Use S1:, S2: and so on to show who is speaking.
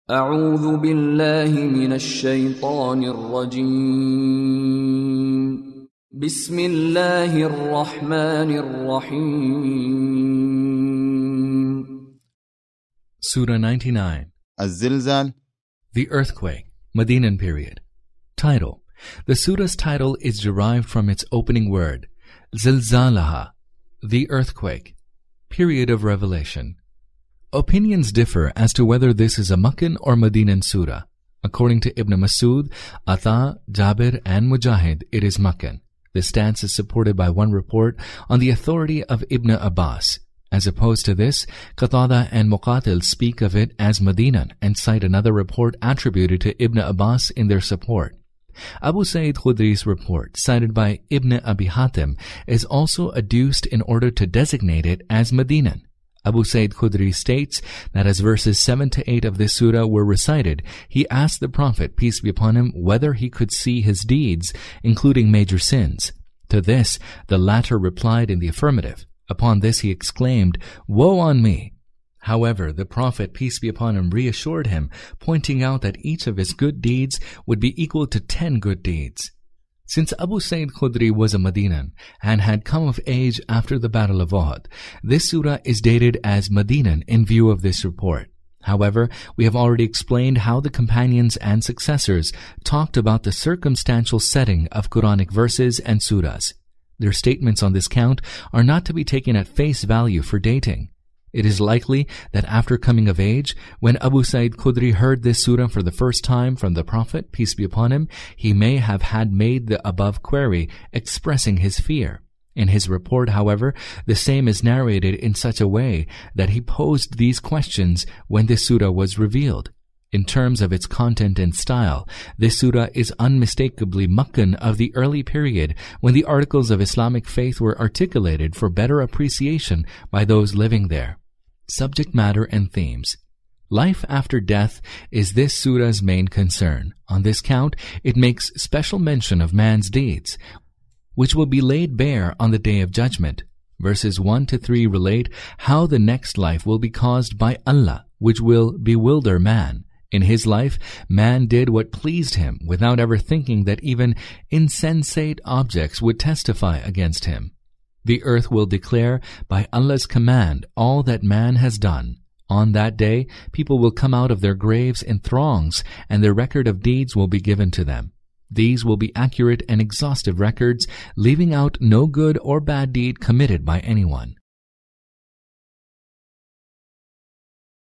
S1: أعوذ بالله من الشيطان الرجيم. بسم الله الرحمن الرحيم.
S2: Surah 99.
S3: الزلزال.
S2: The Earthquake, Medinan period. Title. The surah's title is derived from its opening word, Zilzalaha, the earthquake. Period of revelation. Opinions differ as to whether this is a Makkan or Medinan surah. According to Ibn Masud, Ata, Jabir and Mujahid, it is Makkan. This stance is supported by one report on the authority of Ibn Abbas. As opposed to this, Qatada and Muqatil speak of it as Medinan and cite another report attributed to Ibn Abbas in their support. Abu Sa'id Khudri's report, cited by Ibn Abi Hatim, is also adduced in order to designate it as Medinan. Abu Sa'id Khudri states that as verses 7 to 8 of this surah were recited, he asked the Prophet, peace be upon him, whether he could see his deeds, including major sins. To this, the latter replied in the affirmative. Upon this he exclaimed, "Woe on me!" However, the Prophet, peace be upon him, reassured him, pointing out that each of his good deeds would be equal to 10 good deeds. Since Abu Sa'id Khudri was a Medinan and had come of age after the Battle of Uhud, this surah is dated as Medinan in view of this report. However, we have already explained how the companions and successors talked about the circumstantial setting of Quranic verses and surahs. Their statements on this count are not to be taken at face value for dating. It is likely that after coming of age, when Abu Sa'id Khudri heard this surah for the first time from the Prophet, peace be upon him, he may have had made the above query, expressing his fear. In his report, however, the same is narrated in such a way that he posed these questions when this surah was revealed. In terms of its content and style, this surah is unmistakably Makkan of the early period when the articles of Islamic faith were articulated for better appreciation by those living there. Subject matter and themes. Life after death is this surah's main concern. On this count, it makes special mention of man's deeds, which will be laid bare on the Day of Judgment. Verses 1 to 3 relate how the next life will be caused by Allah, which will bewilder man. In his life, man did what pleased him without ever thinking that even insensate objects would testify against him. The earth will declare by Allah's command all that man has done. On that day, people will come out of their graves in throngs, and their record of deeds will be given to them. These will be accurate and exhaustive records, leaving out no good or bad deed committed by anyone.